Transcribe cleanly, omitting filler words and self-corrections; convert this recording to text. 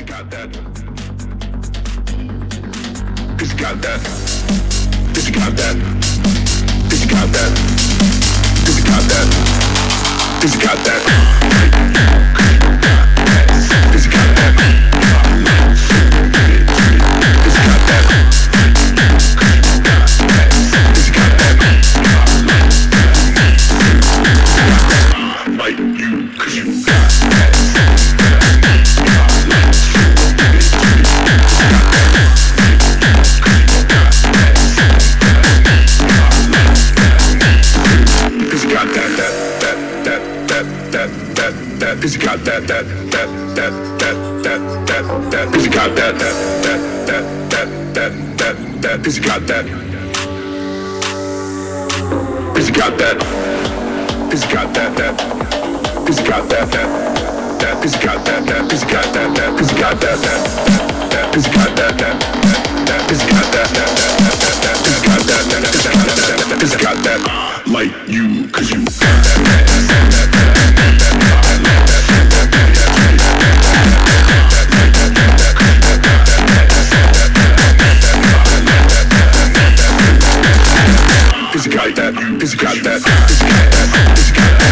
got that. Cause you got that. Cause you got that. Cause you got that. Cause you got that. Cause you got that. Cause you got that. Cause you got that. Cause you got that. Like you, cause you got that. Cause you got that, cause you got that, cause you got that, cause you got that, cause you got that, cause you got that, cause you got that, cause you got that, cause you got that, cause you got that, cause you got that, cause you got that, cause you got that, like you, cause you got that. Cause you got that, cause you got that, cause you got that, cause you got that.